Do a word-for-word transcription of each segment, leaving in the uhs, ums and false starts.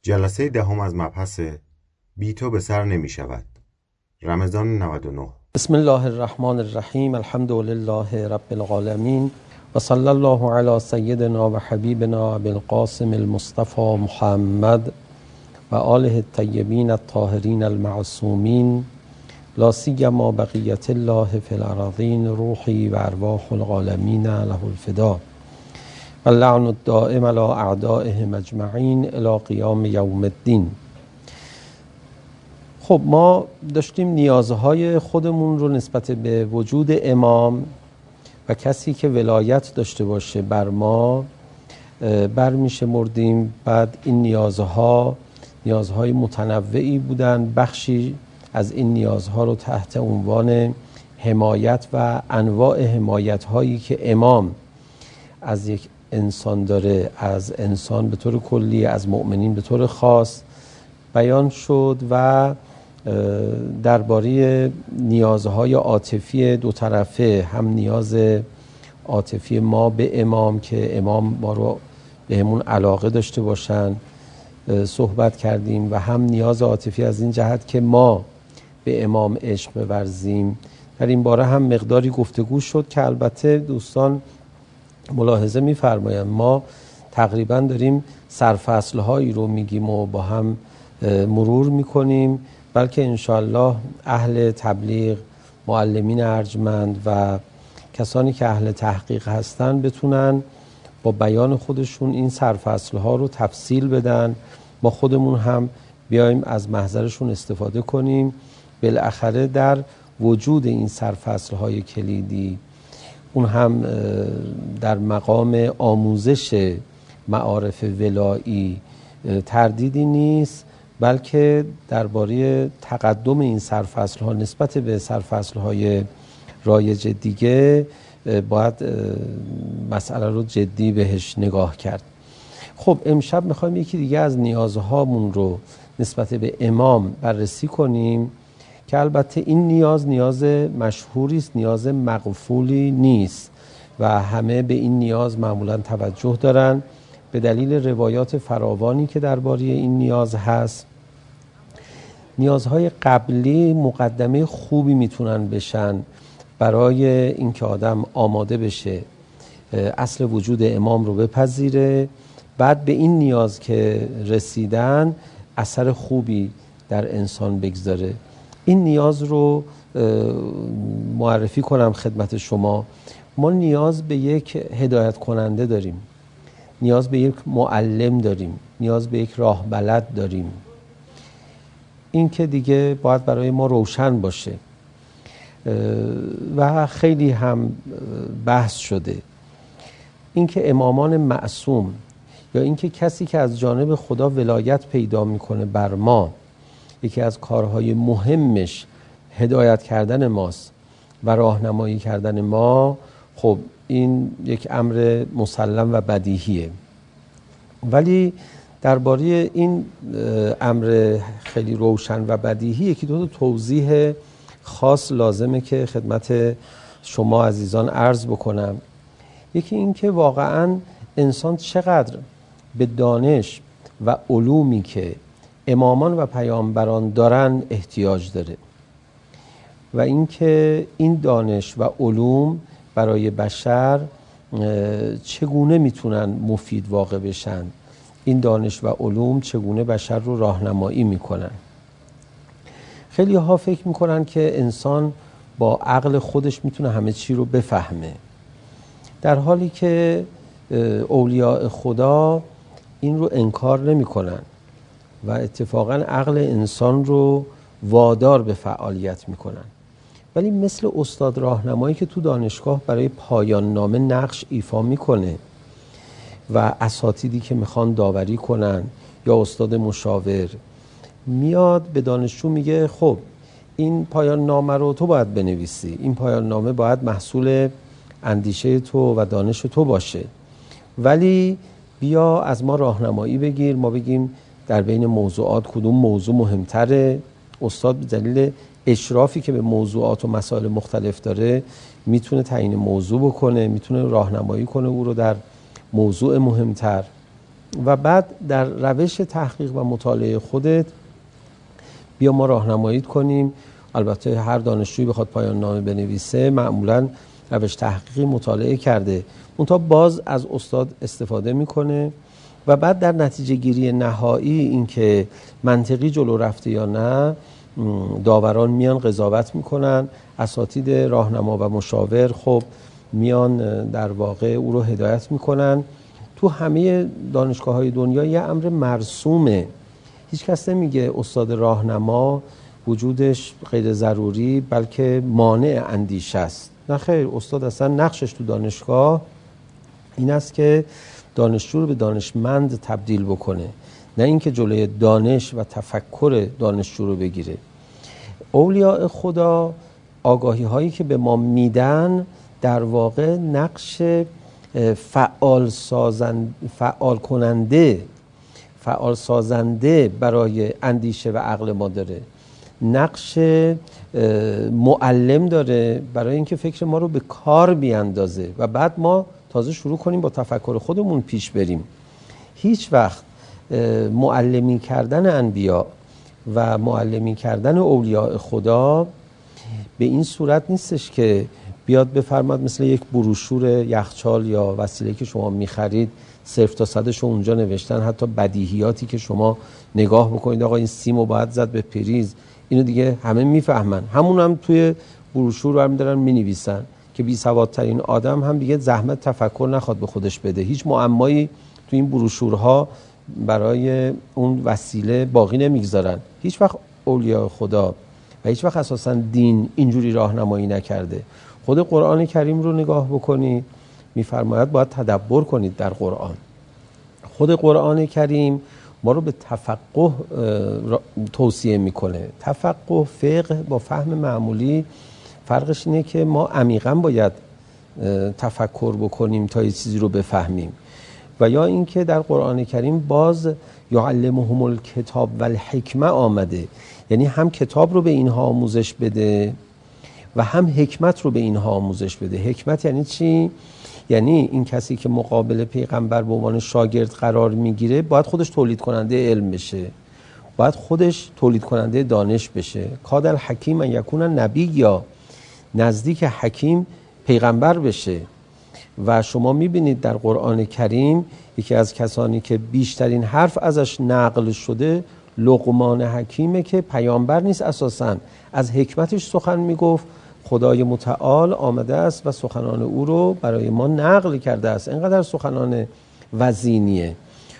جلسه دهم از مبحث بی تو به سر نمی شود. رمضان نود و نه. بسم الله الرحمن الرحیم. الحمد لله رب العالمین و صلی الله علی سیدنا و حبیبنا بالقاسم المصطفى محمد و آله الطیبین الطاهرین المعصومین، لا سیما بقیت الله فی الارضین، روحی و ارواح العالمین له الفدا و اللعن الدائم علی اعدائهم اجمعین الی قیام یوم الدین. خب ما داشتیم نیازهای خودمون رو نسبت به وجود امام و کسی که ولایت داشته باشه بر ما برمیشمردیم. بعد این نیازها نیازهای متنوعی بودن. بخشی از این نیازها رو تحت عنوان حمایت و انواع حمایت هایی که امام از یک انسان داره، از انسان به طور کلی، از مؤمنین به طور خاص بیان شد و درباره نیازهای عاطفی دو طرفه، هم نیاز عاطفی ما به امام که امام ما رو بهمون علاقه داشته باشن صحبت کردیم و هم نیاز عاطفی از این جهت که ما به امام عشق بورزیم. در این باره هم مقداری گفتگو شد که البته دوستان ملاحظه می‌فرمایند ما تقریبا داریم سرفصل‌هایی رو میگیم و با هم مرور می‌کنیم، بلکه انشاءالله اهل تبلیغ، معلمین ارجمند و کسانی که اهل تحقیق هستن بتونن با بیان خودشون این سرفصل‌ها رو تفصیل بدن، ما خودمون هم بیایم از محضرشون استفاده کنیم. بالاخره در وجود این سرفصل‌های کلیدی، اون هم در مقام آموزش معارف ولایی، تردیدی نیست، بلکه درباره تقدم این سرفصل‌ها نسبت به سرفصل‌های رایج دیگه باید مسئله رو جدی بهش نگاه کرد. خب امشب میخوایم یکی دیگه از نیازهامون رو نسبت به امام بررسی کنیم که البته این نیاز نیاز مشهوری است، نیاز مغفولی نیست و همه به این نیاز معمولا توجه دارن به دلیل روایات فراوانی که درباره این نیاز هست. نیازهای قبلی مقدمه خوبی میتونن بشن برای اینکه آدم آماده بشه اصل وجود امام رو بپذیره، بعد به این نیاز که رسیدن اثر خوبی در انسان بگذاره. این نیاز رو معرفی کنم خدمت شما. ما نیاز به یک هدایت کننده داریم، نیاز به یک معلم داریم، نیاز به یک راهبلد داریم. این که دیگه باید برای ما روشن باشه و خیلی هم بحث شده. این که امامان معصوم یا این که کسی که از جانب خدا ولایت پیدا میکنه بر ما، یکی از کارهای مهمش هدایت کردن ماست و راهنمایی کردن ما، خب این یک امر مسلم و بدیهیه. ولی درباره این امر خیلی روشن و بدیهی یکی دو تا توضیح خاص لازمه که خدمت شما عزیزان عرض بکنم. یکی این که واقعاً انسان چقدر به دانش و علومی که امامان و پیامبران دارن احتیاج داره و اینکه این دانش و علوم برای بشر چگونه میتونن مفید واقع بشن، این دانش و علوم چگونه بشر رو راهنمایی میکنن. خیلی ها فکر میکنن که انسان با عقل خودش میتونه همه چی رو بفهمه، در حالی که اولیاء خدا این رو انکار نمیکنن و اتفاقا عقل انسان رو وادار به فعالیت میکنن. ولی مثل استاد راهنمایی که تو دانشگاه برای پایان نامه نقش ایفا میکنه و اساتیدی که میخوان داوری کنن یا استاد مشاور میاد به دانشجو میگه خب این پایان نامه رو تو باید بنویسی، این پایان نامه باید محصول اندیشه تو و دانش تو باشه، ولی بیا از ما راهنمایی بگیر، ما بگیم در بین موضوعات کدوم موضوع مهمتره. استاد به دلیل اشرافی که به موضوعات و مسائل مختلف داره میتونه تعیین موضوع بکنه، میتونه راهنمایی کنه او رو در موضوع مهمتر. و بعد در روش تحقیق و مطالعه خودت بیا ما راهنمایی کنیم. البته هر دانشجویی بخواد پایان نامه بنویسه معمولاً روش تحقیقی مطالعه کرده، منتها باز از استاد استفاده میکنه و بعد در نتیجه گیری نهایی این که منطقی جلو رفته یا نه داوران میان قضاوت میکنن، اساتید راهنما و مشاور خب میان در واقع او رو هدایت میکنن. تو همه دانشگاه‌های دنیا یه امر مرسومه، هیچ کس نمیگه استاد راهنما وجودش غیر ضروری بلکه مانع اندیشه است. نه خیر، استاد اصلا نقشش تو دانشگاه این است که دانشجو رو به دانشمند تبدیل بکنه، نه اینکه جلوی دانش و تفکر دانشجو رو بگیره. اولیاء خدا آگاهی هایی که به ما میدن در واقع نقش فعال سازند فعال کننده فعال سازنده برای اندیشه و عقل ما داره، نقش معلم داره برای اینکه فکر ما رو به کار بیاندازه و بعد ما تازه شروع کنیم با تفکر خودمون پیش بریم. هیچ وقت معلمی کردن انبیا و معلمی کردن اولیاء خدا به این صورت نیستش که بیاد بفرماد مثل یک بروشور یخچال یا وسیله که شما میخرید صرف تا صدش اونجا نوشتن، حتی بدیهیاتی که شما نگاه بکنید آقا این سیمو باید زد به پریز، اینو دیگه همه میفهمن، همون هم توی بروشور برمی دارن مینویسن که بی سوادترین آدم هم دیگه زحمت تفکر نخواد به خودش بده. هیچ معمایی تو این بروشورها برای اون وسیله باقی نمیگذارن. هیچ وقت اولیاء خدا و هیچ وقت اساساً دین اینجوری راهنمایی نکرده. خود قرآن کریم رو نگاه بکنید، میفرماید باید تدبر کنید در قرآن. خود قرآن کریم ما رو به تفقه توصیه میکنه. تفقه فقه با فهم معمولی فرقش اینه که ما عمیقاً باید تفکر بکنیم تا یه چیزی رو بفهمیم، و یا اینکه در قرآن کریم باز یعلمهم الکتاب و الحکمه آمده، یعنی هم کتاب رو به اینها آموزش بده و هم حکمت رو به اینها آموزش بده. حکمت یعنی چی؟ یعنی این کسی که مقابل پیغمبر به عنوان شاگرد قرار میگیره باید خودش تولید کننده علم بشه، باید خودش تولید کننده دانش بشه. کاد الحکیم ان یکون نبی، یا نزدیک حکیم پیغمبر بشه. و شما میبینید در قرآن کریم یکی از کسانی که بیشترین حرف ازش نقل شده لقمان حکیمه که پیامبر نیست، اساساً از حکمتش سخن میگفت. خدای متعال آمده است و سخنان او رو برای ما نقل کرده است. اینقدر سخنان وزینیه.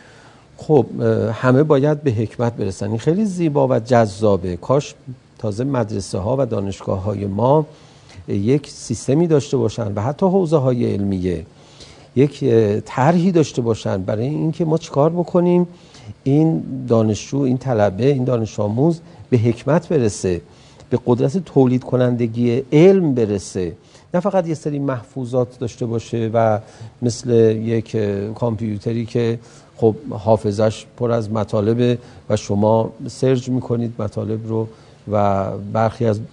خب همه باید به حکمت برسن. این خیلی زیبا و جذابه. کاش تازه مدرسه ها و دانشگاه های ما یک سیستمی داشته باشن و حتی حوزه های علمیه یک طرحی داشته باشن برای اینکه ما چیکار بکنیم این دانشجو، این طلبه، این دانش آموز به حکمت برسه، به قدرت تولید کنندگی علم برسه، نه فقط یه سری محفوظات داشته باشه و مثل یک کامپیوتری که خب حافظش پر از مطالب و شما سرچ میکنید مطالب رو و برخی از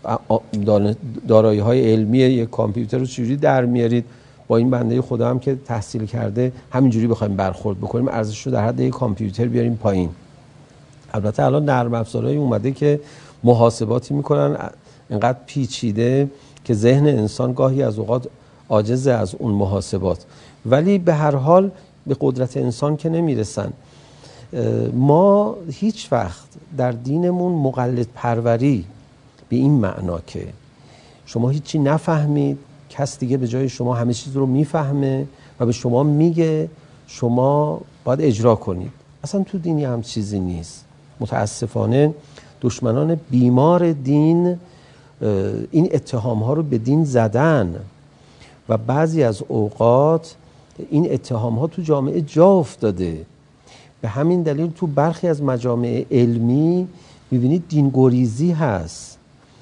دارایی های علمی یک کامپیوتر رو چجوری در میارید. با این بنده خدا هم که تحصیل کرده همینجوری بخوایم برخورد بکنیم، ارزش رو در حد یک کامپیوتر بیاریم پایین. البته الان نرم افزارهایی اومده که محاسباتی میکنن اینقدر پیچیده که ذهن انسان گاهی از اوقات عاجز از اون محاسبات، ولی به هر حال به قدرت انسان که نمیرسن. ما هیچ وقت در دینمون مقلد پروری به این معنا که شما هیچی نفهمید، کس دیگه به جای شما همه چیز رو میفهمه و به شما میگه شما باید اجرا کنید، اصلا تو دینی هم چیزی نیست. متاسفانه دشمنان بیمار دین این اتهام ها رو به دین زدن و بعضی از اوقات این اتهام ها تو جامعه جا افتاده. به همین دلیل تو برخی از مجامع علمی میبینید دینگریزی هست،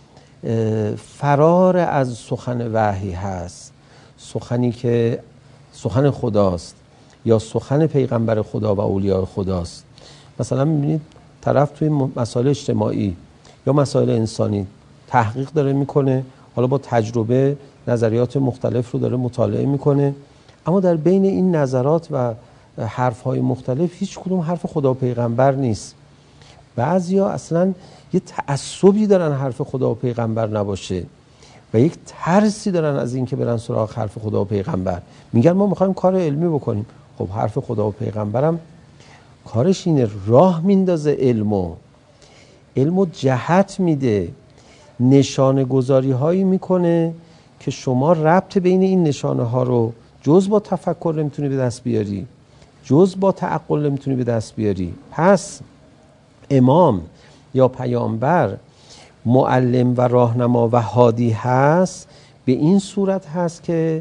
فرار از سخن وحی هست، سخنی که سخن خداست یا سخن پیغمبر خدا و اولیاء خداست. مثلا میبینید طرف توی مسائل اجتماعی یا مسائل انسانی تحقیق داره میکنه، حالا با تجربه نظریات مختلف رو داره مطالعه میکنه، اما در بین این نظرات و حرف‌های مختلف هیچ کدوم حرف خدا و پیغمبر نیست. بعضیا اصلا یه تعصبی دارن حرف خدا و پیغمبر نباشه و یک ترسی دارن از این که برن سراغ حرف خدا و پیغمبر. میگن ما میخوایم کار علمی بکنیم. خب حرف خدا و پیغمبرم کارش اینه، راه میندازه علمو علمو جهت میده، نشانه گذاری هایی میکنه که شما ربط بین این نشانه ها رو جز با تفکر نمیتونی به دست بیاری، جز با تعقل نمیتونی به دست بیاری. پس امام یا پیامبر معلم و راهنما و هادی هست، به این صورت هست که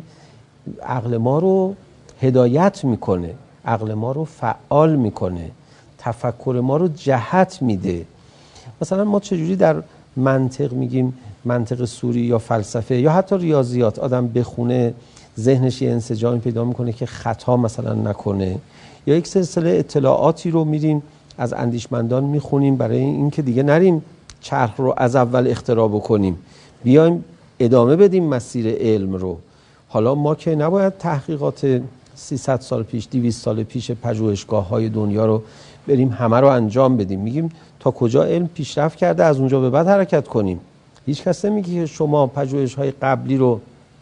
عقل ما رو هدایت میکنه، عقل ما رو فعال میکنه، تفکر ما رو جهت میده. مثلا ما چجوری در منطق میگیم منطق سوری یا فلسفه یا حتی ریاضیات آدم بخونه ذهنش یه انسجامی پیدا میکنه که خطا مثلا نکنه، یا یک سلسله اطلاعاتی رو میریم از اندیشمندان میخونیم برای اینکه دیگه نریم چرخ رو از اول اختراع بکنیم، بیایم ادامه بدیم مسیر علم رو. حالا ما که نباید تحقیقات سیصد سال پیش دویست سال پیش پژوهشگاه های دنیا رو بریم همه رو انجام بدیم، میگیم تا کجا علم پیشرفت کرده از اونجا به بعد حرکت کنیم. هیچ کس نمیگه که شما پژوهش های قبلی رو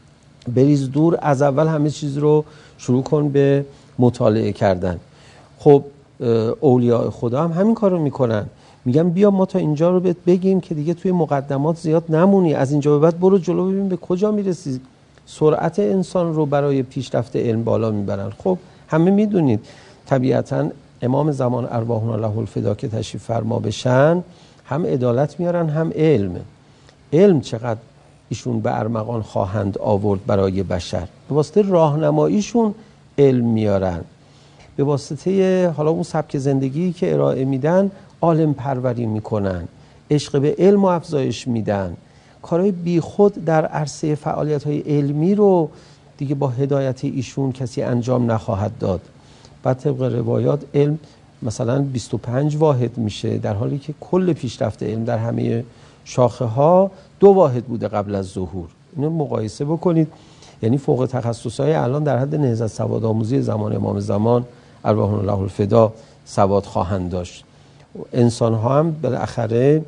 بریز دور، از اول همه چیز رو شروع کن به مطالعه کردن. خب اولیاء خدا هم همین کار رو میکنن، میگن بیا ما تا اینجا رو بهت بگیم که دیگه توی مقدمات زیاد نمونی، از اینجا به بعد برو جلو ببین به کجا میرسی. سرعت انسان رو برای پیشرفت علم بالا میبرن. خب همه میدونید طبیعتاً امام زمان ارواحنا له الفدا که تشریف فرما بشن هم عدالت میارن هم علم. علم چقدر ایشون به ارمغان خواهند آورد برای بشر، به واسطه راهنماییشون علم میارن، به واسطه حالا اون سبک زندگی که ارائه میدن عالم پروری میکنن، عشق به علم و افزایش میدن. کارهای بی خود در عرصه فعالیت‌های علمی رو دیگه با هدایت ایشون کسی انجام نخواهد داد. بعد طبق روایات علم مثلا بیست و پنج واحد میشه، در حالی که کل پیشرفت علم در همه شاخه ها دو واحد بوده قبل از ظهور. اینو مقایسه بکنید، یعنی فوق تخصصهای الان در حد نهضت سواد آموزی زمان امام زمان ارواحنا له الفدا سواد خواهند داشت. انسان ها هم بالاخره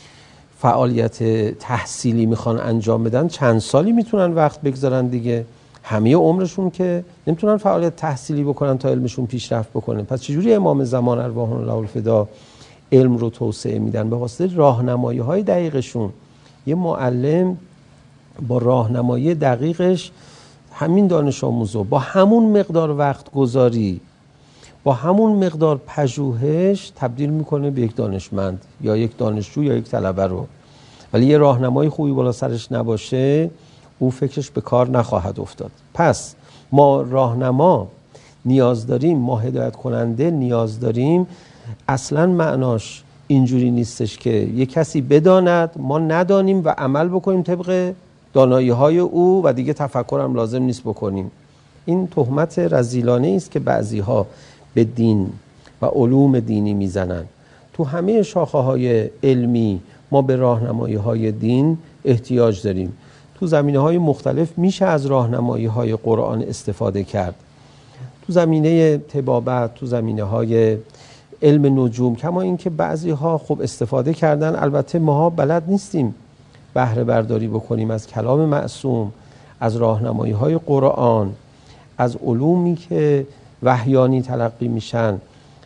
فعالیت تحصیلی میخوان انجام بدن، چند سالی میتونن وقت بگذارن دیگه، همه عمرشون که نمیتونن فعالیت تحصیلی بکنن تا علمشون پیشرفت بکنه. پس چجوری امام زمان ارواحنا له الفدا علم رو توسعه میدن؟ به واسطه راهنمایی های دقیقشون. یه معلم با راهنمایی دقیقش همین دانش آموزو با همون مقدار وقت گذاری، با همون مقدار پژوهش تبدیل میکنه به یک دانشمند یا یک دانشجو یا یک طلبه رو. ولی یه راهنمای خوبی بالا سرش نباشه او فکرش به کار نخواهد افتاد. پس ما راهنما نیاز داریم، ما هدایت کننده نیاز داریم. اصلا معناش اینجوری نیستش که یه کسی بداند ما ندانیم و عمل بکنیم طبق دانایی های او و دیگه تفکرم لازم نیست بکنیم. این تهمت رذیلانه است که بعضی ها به دین و علوم دینی میزنن. تو همه شاخه های علمی ما به راهنمایی های دین احتیاج داریم. تو زمینه های مختلف میشه از راهنمایی های قرآن استفاده کرد. تو زمینه طبابت، تو زمینه های علم نجوم، کما اینکه بعضی ها خب استفاده کردن، البته ماها بلد نیستیم بهره برداری بکنیم از کلام معصوم، از راهنمایی های قرآن، از علومی که وحیانی تلقی میشن.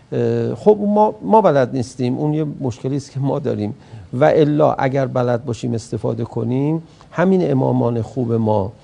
خب ما ما بلد نیستیم، اون یه مشکلی است که ما داریم. و الا اگر بلد باشیم استفاده کنیم، همین امامان خوب ما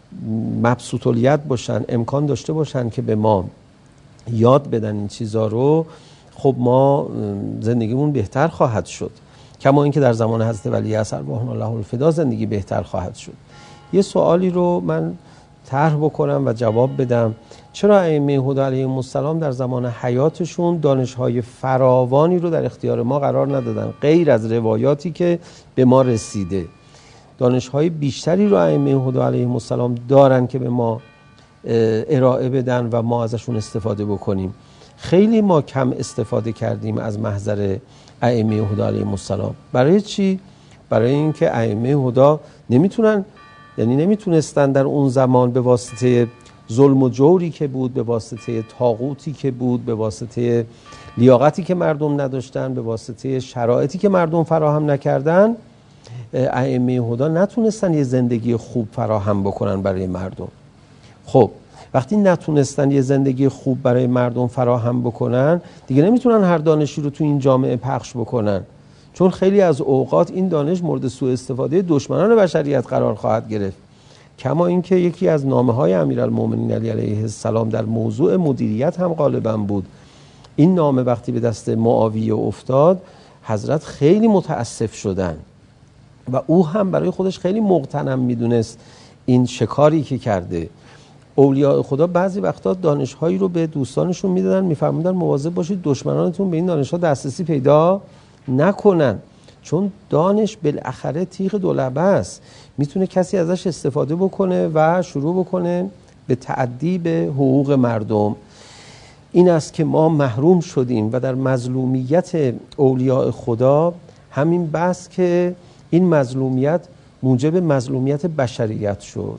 مبسوط الید باشن، امکان داشته باشن که به ما یاد بدن این چیزا رو، خب ما زندگیمون بهتر خواهد شد. کما اینکه در زمان حضرت ولی عصر ارواحنا له الفدا زندگی بهتر خواهد شد. یه سوالی رو من طرح بکنم و جواب بدم. چرا ائمه هدی علیهم السلام در زمان حیاتشون دانش‌های فراوانی رو در اختیار ما قرار ندادن، غیر از روایاتی که به ما رسیده؟ دانش‌های بیشتری رو ائمه هدی علیهم السلام دارن که به ما ارائه بدن و ما ازشون استفاده بکنیم. خیلی ما کم استفاده کردیم از محضر ائمه هدی علیهم السلام. برای چی؟ برای اینکه ائمه هدی نمیتونن، یعنی نمیتونستن در اون زمان به واسطه ظلم و جوری که بود، به واسطه طاغوتی که بود، به واسطه لیاقتی که مردم نداشتن، به واسطه شرایطی که مردم فراهم نکردن، ائمه هدی نتونستن یه زندگی خوب فراهم بکنن برای مردم. خب وقتی نتونستن یه زندگی خوب برای مردم فراهم بکنن، دیگه نمیتونن هر دانشی رو تو این جامعه پخش بکنن، چون خیلی از اوقات این دانش مورد سوء استفاده دشمنان بشریت قرار خواهد گرفت. کما اینکه یکی از نامه‌های امیرالمومنین علی علیه السلام در موضوع مدیریت هم غالبا بود. این نامه وقتی به دست معاویه افتاد، حضرت خیلی متاسف شدن و او هم برای خودش خیلی مغتنم میدونست این شکاری که کرده. اولیاء خدا بعضی وقتا دانش‌هایی رو به دوستانشون میدادن، میفرمودن مواظب باشید دشمنانتون به این دانش‌ها دسترسی پیدا نکنن، چون دانش بالاخره تیغ دولبه است، میتونه کسی ازش استفاده بکنه و شروع بکنه به تعدی به حقوق مردم. این است که ما محروم شدیم و در مظلومیت اولیاء خدا همین بس که این مظلومیت موجب مظلومیت بشریت شد.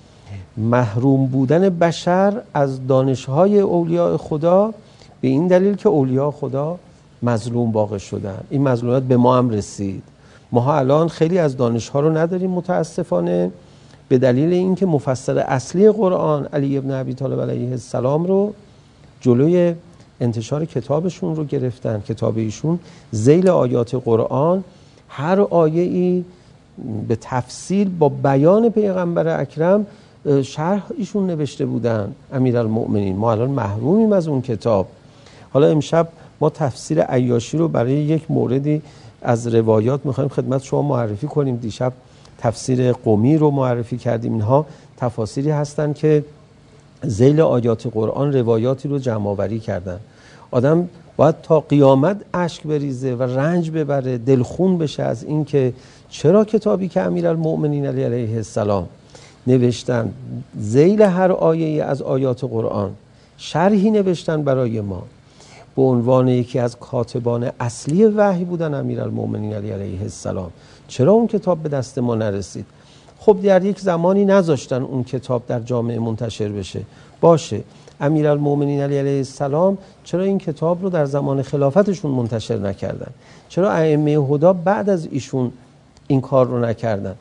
محروم بودن بشر از دانش‌های اولیاء خدا به این دلیل که اولیاء خدا مظلوم واقع شدن. این مظلومیت به ما هم رسید. ما الان خیلی از دانش‌ها رو نداریم متاسفانه، به دلیل اینکه مفسر اصلی قرآن علی ابن ابی طالب علیه السلام رو جلوی انتشار کتابشون رو گرفتن. کتاب ایشون ذیل آیات قرآن هر آیه‌ای به تفصیل با بیان پیغمبر اکرم شرح ایشون نوشته بودن امیرالمؤمنین. ما الان محرومیم از اون کتاب. حالا امشب ما تفسیر عیاشی رو برای یک موردی از روایات میخوایم خدمت شما معرفی کنیم. دیشب تفسیر قمی رو معرفی کردیم. اینها تفاسیری هستن که ذیل آیات قرآن روایاتی رو جمع آوری کردن. آدم باید تا قیامت اشک بریزه و رنج ببره، دلخون بشه از این که چرا کتابی که امیرالمؤمنین علی علیه السلام نوشتن، ذیل هر آیه از آیات قرآن شرحی نوشتن برای ما، به عنوان یکی از کاتبان اصلی وحی بودن امیرالمؤمنین علی علیه السلام، چرا اون کتاب به دست ما نرسید؟ خب در یک زمانی نذاشتن اون کتاب در جامعه منتشر بشه. باشه، امیرالمؤمنین علی علیه السلام چرا این کتاب رو در زمان خلافتشون منتشر نکردن؟ چرا ائمه هدی بعد از ایشون این کار رو نکردن؟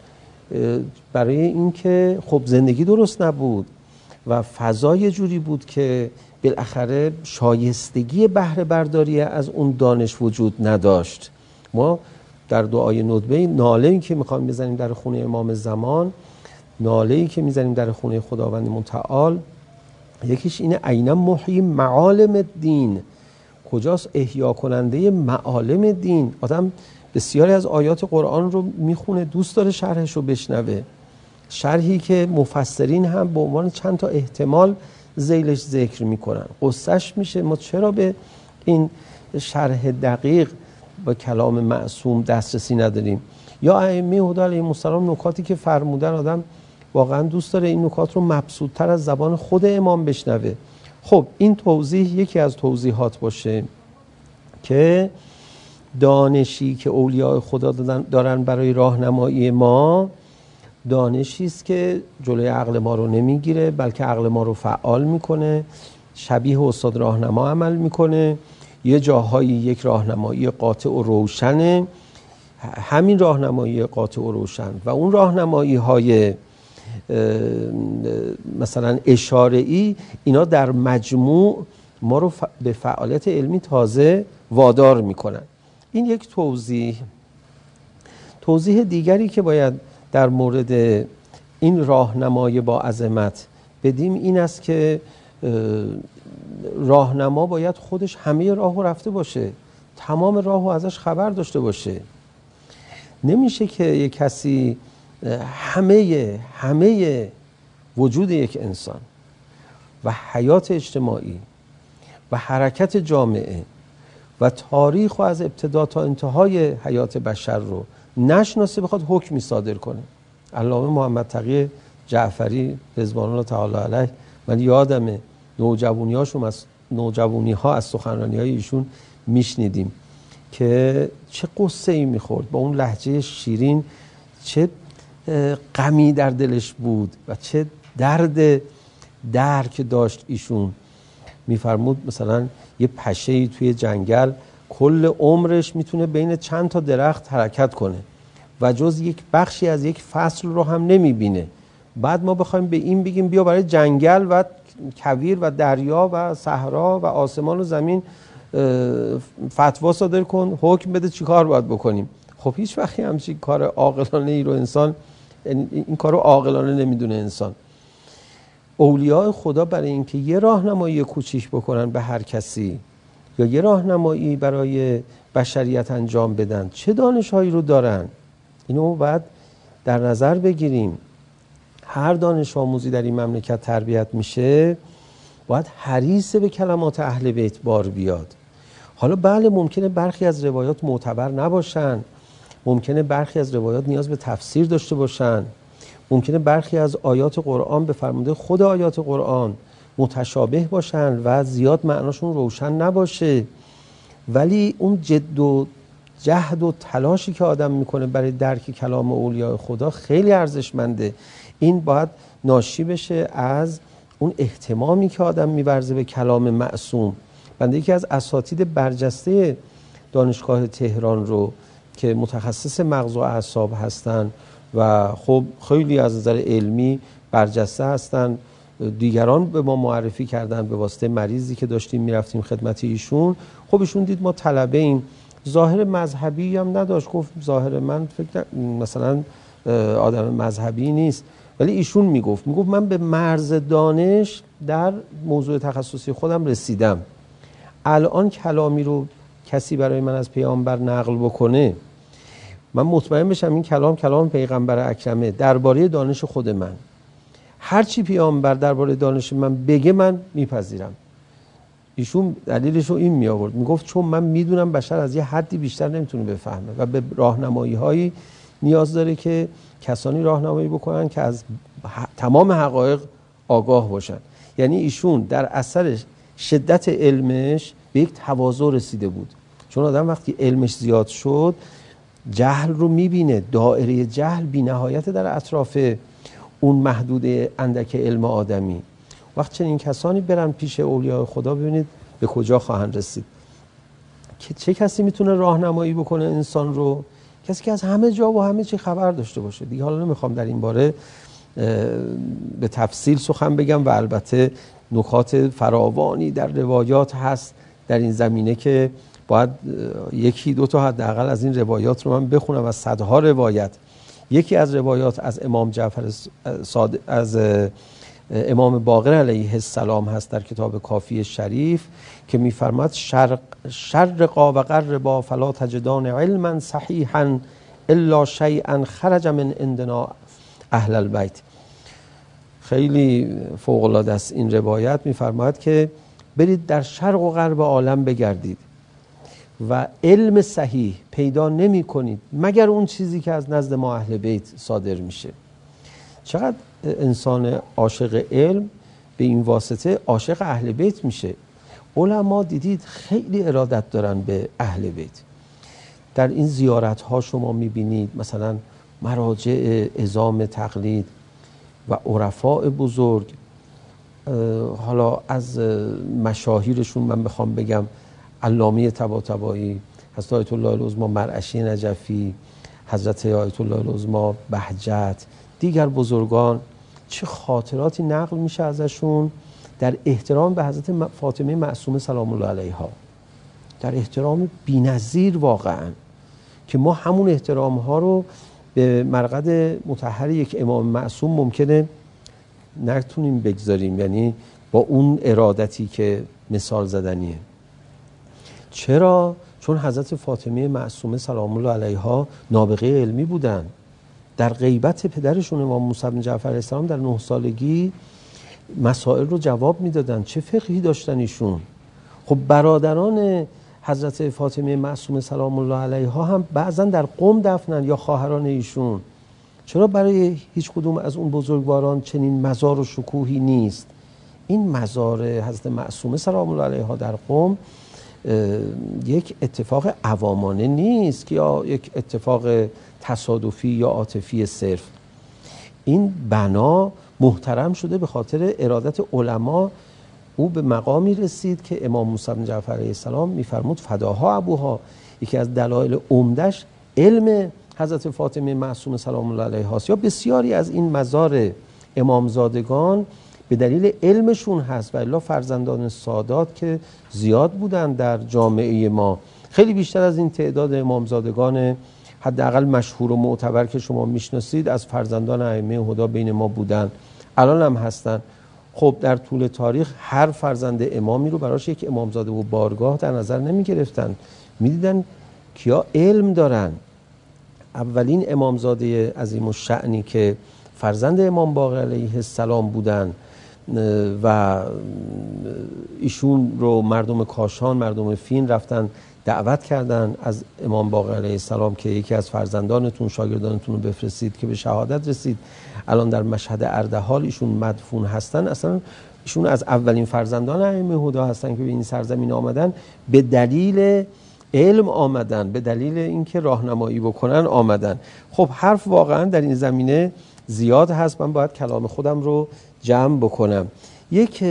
برای اینکه خب زندگی درست نبود و فضا یه جوری بود که بالاخره شایستگی بهره برداری از اون دانش وجود نداشت. ما در دعای ندبه ناله‌ای که میخوایم بزنیم در خونه امام زمان، ناله‌ای که میزنیم در خونه خداوند متعال، یکیش اینه اینا محیی معالم الدین، کجاست احیا کننده معالم دین؟ آدم بسیاری از آیات قرآن رو میخونه، دوست داره شرحش رو بشنوه، شرحی که مفسرین هم به عنوان چند تا احتمال ذیلش ذکر میکنن. قصهش میشه ما چرا به این شرح دقیق با کلام معصوم دسترسی نداریم؟ یا ائمه هدی علیهم السلام نکاتی که فرمودن، آدم واقعا دوست داره این نکات رو مبسوط‌تر از زبان خود امام بشنوه. خب این توضیح یکی از توضیحات باشه که دانشی که اولیاء خدا دارن برای راهنمایی ما، دانشی است که جلوی عقل ما رو نمیگیره، بلکه عقل ما رو فعال میکنه، شبیه استاد راهنما عمل میکنه، یه جاهایی یک راهنمایی قاطع و روشنه. همین راهنمایی قاطع و روشن و اون راهنمایی های مثلا اشاره‌ای، اینا در مجموع ما رو به فعالیت علمی تازه وادار میکنن. این یک توضیح. توضیح دیگری که باید در مورد این راهنمای با عظمت بدیم این است که راهنما باید خودش همه راه رو رفته باشه، تمام راه رو ازش خبر داشته باشه. نمیشه که یک کسی همه همه وجود یک انسان و حیات اجتماعی و حرکت جامعه و تاریخ و از ابتدا تا انتهای حیات بشر رو نشناسه بخواد حکمی صادر کنه. علامه محمد تقی جعفری رضوان الله تعالی علیه، من یادمه نوجوانی‌هاشون از نوجوانی‌ها از سخنرانی‌های ایشون میشنیدیم که چه قصه‌ای می‌خورد، با اون لهجه شیرین چه غمی در دلش بود و چه درد درک داشت ایشون. میفرمود مثلا یه پشه‌ای توی جنگل کل عمرش میتونه بین چند تا درخت حرکت کنه و جز یک بخشی از یک فصل رو هم نمیبینه. بعد ما بخوایم به این بگیم بیا برای جنگل و کویر و دریا و صحرا و آسمان و زمین فتوا صادر کن، حکم بده چی کار باید بکنیم. خب هیچ وقتی همچین کار عاقلانه ای رو انسان، این کار رو عاقلانه نمیدونه انسان. اولیاء خدا برای اینکه یه راهنمایی کوچیک بکنن به هر کسی یا یه راهنمایی برای بشریت انجام بدن چه دانش‌هایی رو دارن، اینو باید در نظر بگیریم. هر دانش آموزی در این مملکت تربیت میشه باید حریص به کلمات اهل بیت بار بیاد. حالا بله ممکنه برخی از روایات معتبر نباشن، ممکنه برخی از روایات نیاز به تفسیر داشته باشن، ممکنه برخی از آیات قرآن به فرموده خود آیات قرآن متشابه باشن و زیاد معناشون روشن نباشه، ولی اون جد و جهد و تلاشی که آدم میکنه برای درک کلام اولیاء خدا خیلی ارزشمنده. این باید ناشی بشه از اون اهتمامی که آدم می‌ورزه به کلام معصوم. بنده یکی از اساتید برجسته دانشگاه تهران رو که متخصص مغز و اعصاب هستن و خب خیلی از نظر علمی برجسته هستن، دیگران به ما معرفی کردن به واسطه مریضی که داشتیم میرفتیم خدمت ایشون. خب ایشون دید ما طلبه ایم، ظاهر مذهبی هم نداشت، گفت ظاهر من فکر مثلا آدم مذهبی نیست، ولی ایشون میگفت میگفت من به مرز دانش در موضوع تخصصی خودم رسیدم. الان کلامی رو کسی برای من از پیامبر نقل بکنه من مطمئن بشم این کلام کلام پیغمبر اکرمه درباره دانش خود من. هر چی پیامبر درباره دانش من بگه من میپذیرم. ایشون دلیلش رو این می آورد، میگفت چون من میدونم بشر از یه حدی بیشتر نمیتونه بفهمه و به راهنمایی هایی نیاز داره که کسانی راهنمایی بکنن که از تمام حقایق آگاه باشن. یعنی ایشون در اثر شدت علمش به یک تواضع رسیده بود، چون آدم وقتی علمش زیاد شد جهل رو میبینه، دایره جهل بی نهایت در اطراف اون محدوده اندک علم آدمی. وقت چنین کسانی برن پیش اولیاء خدا ببینید به کجا خواهند رسید. که چه کسی میتونه راهنمایی بکنه انسان رو؟ کسی که از همه جا و همه چی خبر داشته باشه. دیگه حالا نمیخوام در این باره به تفصیل سخن بگم و البته نکات فراوانی در روایات هست در این زمینه که باید یکی دو تا حداقل از این روایات رو من بخونم از صدها روایت. یکی از روایات از امام جعفر صادق از امام باقر علیه السلام هست در کتاب کافی شریف که میفرماد شرق شرقا و غربا فلا تجدان علما صحیحا الا شیئا خرج من عندنا اهل البیت. خیلی فوق العاده است این روایت. میفرماد که برید در شرق و غرب عالم بگردید و علم صحیح پیدا نمی کنید مگر اون چیزی که از نزد ما اهل بیت صادر میشه. چقدر انسان عاشق علم به این واسطه عاشق اهل بیت میشه. علما دیدید خیلی ارادت دارن به اهل بیت. در این زیارت ها شما میبینید مثلا مراجع عظام تقلید و عرفاء بزرگ، حالا از مشاهیرشون من بخوام بگم علامه طباطبایی، حضرت آیت الله العظمی مرعشی نجفی، حضرت آیت الله العظمی بهجت، دیگر بزرگان، چه خاطراتی نقل میشه ازشون در احترام به حضرت فاطمه معصومه سلام الله علیها، در احترام بی‌نظیر واقعا که ما همون احترام ها رو به مرقد مطهر یک امام معصوم ممکنه نتونیم بگذاریم، یعنی با اون ارادتی که مثال زدنیه. چرا؟ چون حضرت فاطمه معصومه سلام الله علیها نابغه علمی بودن. در غیبت پدرشون امام موسی بن جعفر علیه السلام در نه سالگی مسائل رو جواب میدادن. چه فقهی داشتن ایشون. خب برادران حضرت فاطمه معصومه سلام الله علیها هم بعضا در قم دفنن یا خواهران ایشون. چرا برای هیچ کدوم از اون بزرگواران چنین مزار و شکوهی نیست؟ این مزار حضرت معصومه سلام الله علیها در قم یک اتفاق عوامانه نیست که یا یک اتفاق تصادفی یا عاطفی صرف. این بنا محترم شده به خاطر ارادت علما. او به مقامی رسید که امام موسی بن جعفر علیه السلام میفرمود فداها ابوها. یکی از دلایل عمدش علم حضرت فاطمه معصومه سلام الله علیها است. یا بسیاری از این مزار امامزادگان به دلیل علمشون هست و الا فرزندان سادات که زیاد بودن در جامعه ما، خیلی بیشتر از این تعداد امامزادگان حداقل مشهور و معتبر که شما میشناسید از فرزندان ائمه هدا بین ما بودن، الان هم هستن. خب در طول تاریخ هر فرزند امامی رو براش یک امامزاده و بارگاه در نظر نمی گرفتن، می دیدن کیا علم دارن. اولین امامزاده عظیم الشأنی که فرزند امام باقر علیه السلام بودن و ایشون رو مردم کاشان، مردم فین رفتن دعوت کردن از امام باقر علیه السلام که یکی از فرزندانتون، شاگردانتون رو بفرستید که به شهادت رسید، الان در مشهد اردحال ایشون مدفون هستن. اصلا ایشون از اولین فرزندان ائمه هدا هستن که به این سرزمین آمدن، به دلیل علم آمدن، به دلیل اینکه راهنمایی بکنن آمدن. خب حرف واقعا در این زمینه زیاد هست، من باید کلام خودم رو جمع بکنم. یک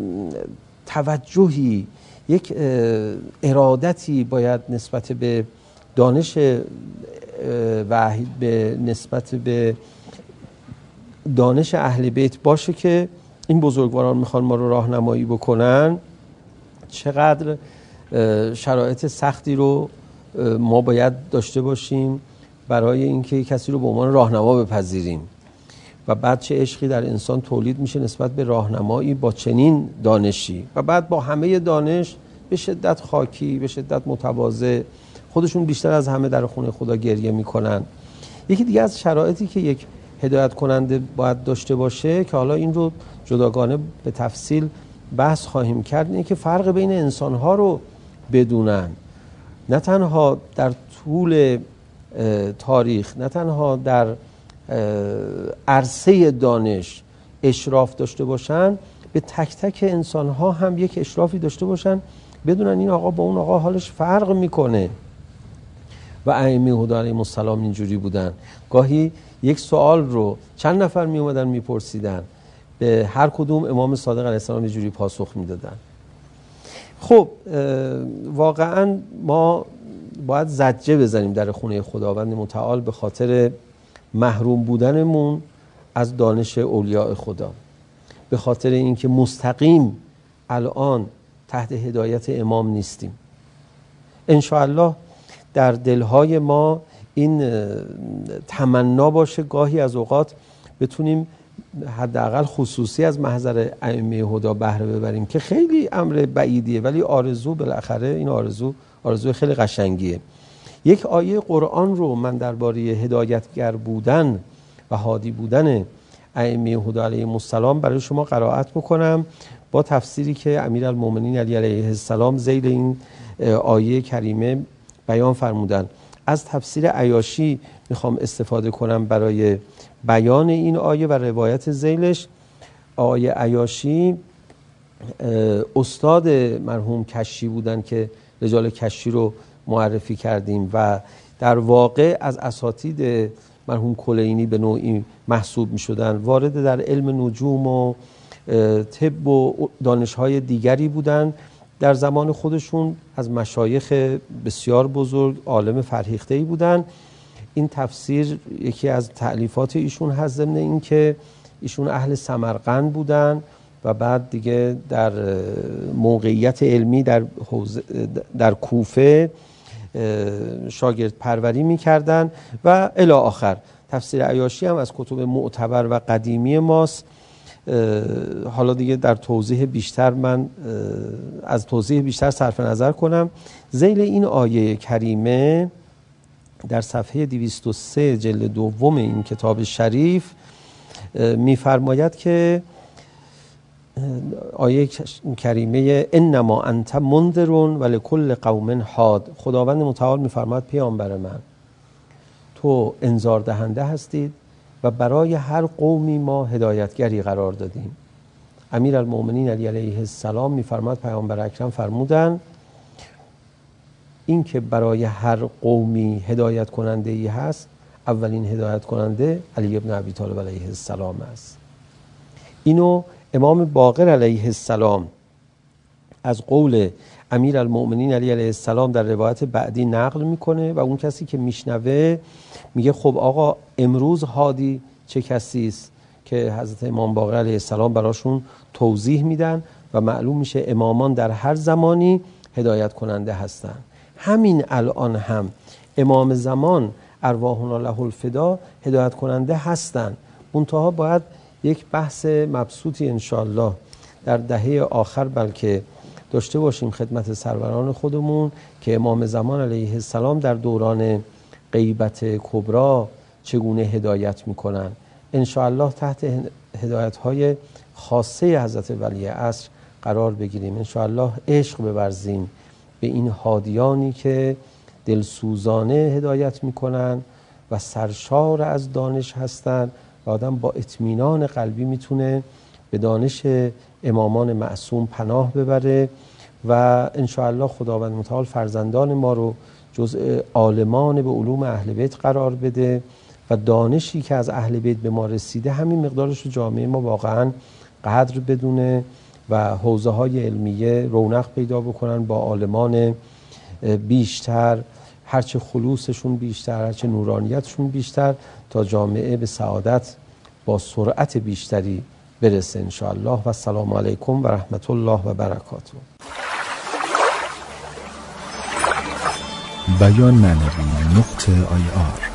توجهی، یک ارادتی باید نسبت به دانش وحی، به نسبت به دانش اهل بیت باشه که این بزرگواران میخوان ما رو راهنمایی بکنن. چقدر شرایط سختی رو ما باید داشته باشیم برای اینکه کسی رو به عنوان راهنما بپذیریم و بعد چه عشقی در انسان تولید میشه نسبت به راهنمایی با چنین دانشی و بعد با همه دانش به شدت خاکی، به شدت متواضع، خودشون بیشتر از همه در خونه خدا گریه میکنن. یکی دیگه از شرایطی که یک هدایت کننده باید داشته باشه که حالا این رو جداگانه به تفصیل بحث خواهیم کرد، اینه که فرق بین انسانها رو بدونن. نه تنها در طول تاریخ، نه تنها در عرصه دانش اشراف داشته باشن، به تک تک انسانها هم یک اشرافی داشته باشن، بدونن این آقا با اون آقا حالش فرق میکنه. و ائمه هدا علیهم السلام اینجوری بودن. گاهی یک سوال رو چند نفر می اومدن میپرسیدن، به هر کدوم امام صادق علیه السلام اینجوری پاسخ میدادن. خب واقعا ما باید زجه بزنیم در خونه خداوند متعال به خاطر محروم بودنمون از دانش اولیاء خدا، به خاطر اینکه مستقیم الان تحت هدایت امام نیستیم. انشاءالله در دلهای ما این تمنا باشه گاهی از اوقات بتونیم حداقل خصوصی از محضر ائمه هدا بهره ببریم که خیلی امر بعیدیه، ولی آرزو بالاخره این آرزو آرزو خیلی قشنگیه. یک آیه قرآن رو من درباره هدایتگر بودن و هادی بودن ائمه هدا علیهم السلام برای شما قرائت بکنم با تفسیری که امیرالمومنین علی علیه السلام ذیل این آیه کریمه بیان فرمودن. از تفسیر عیاشی میخوام استفاده کنم برای بیان این آیه و روایت ذیلش. آیه عیاشی استاد مرحوم کشی بودن که رجال کشی رو معرفی کردیم و در واقع از اساتید مرحوم کلینی به نوعی محسوب می شدن. وارد در علم نجوم و طب و دانش‌های دیگری بودن. در زمان خودشون از مشایخ بسیار بزرگ، عالم فرهیخته‌ای بودن. این تفسیر یکی از تألیفات ایشون هست، ضمن این که ایشون اهل سمرقند بودن و بعد دیگه در موقعیت علمی در در کوفه شاگرد پروری می‌کردن و الی آخر. تفسیر عیاشی هم از کتب معتبر و قدیمی ماست. حالا دیگه در توضیح بیشتر من از توضیح بیشتر صرف نظر کنم. ذیل این آیه کریمه در صفحه دویست و سه جلد دوم این کتاب شریف می‌فرماید که آیه کریمه انما انت منذر ولکل قوم هاد، خداوند متعال می‌فرماید پیامبر من تو انذار دهنده هستید و برای هر قومی ما هدایتگری قرار دادیم. امیرالمومنین علی علیه السلام می‌فرماید پیامبر اکرم فرمودن این که برای هر قومی هدایت کننده ای هست، اولین هدایت کننده علی ابن ابی طالب علیه السلام است. اینو امام باقر علیه السلام از قول امیر المؤمنین علی علیه السلام در روایت بعدی نقل میکنه و اون کسی که میشنوه میگه خب آقا امروز هادی چه کسی است که حضرت امام باقر علیه السلام براشون توضیح میدن و معلوم میشه امامان در هر زمانی هدایت کننده هستن. همین الان هم امام زمان ارواحنا له الفدا هدایت کننده هستن. منتها باید یک بحث مبسوطی انشالله در دهه آخر بلکه داشته باشیم خدمت سروران خودمون که امام زمان علیه السلام در دوران غیبت کبرا چگونه هدایت میکنن. انشاءالله تحت هدایت‌های خاصه حضرت ولی عصر قرار بگیریم. انشاءالله عشق بورزیم به این هادیانی که دلسوزانه هدایت میکنن و سرشار از دانش هستن و آدم با اطمینان قلبی میتونه به دانش امامان معصوم پناه ببره و انشاءالله خداوند متعال فرزندان ما رو جزء عالمان به علوم اهل بیت قرار بده و دانشی که از اهل بیت به ما رسیده همین مقدارش رو جامعه ما واقعا قدر بدونه و حوزه های علمیه رونق پیدا بکنن با عالمان بیشتر، هرچه خلوصشون بیشتر، هرچه نورانیتشون بیشتر، تا جامعه به سعادت با سرعت بیشتری برسه انشاءالله. و السلام علیکم و رحمت الله و برکاته. بیان معنوی نقطه آی آر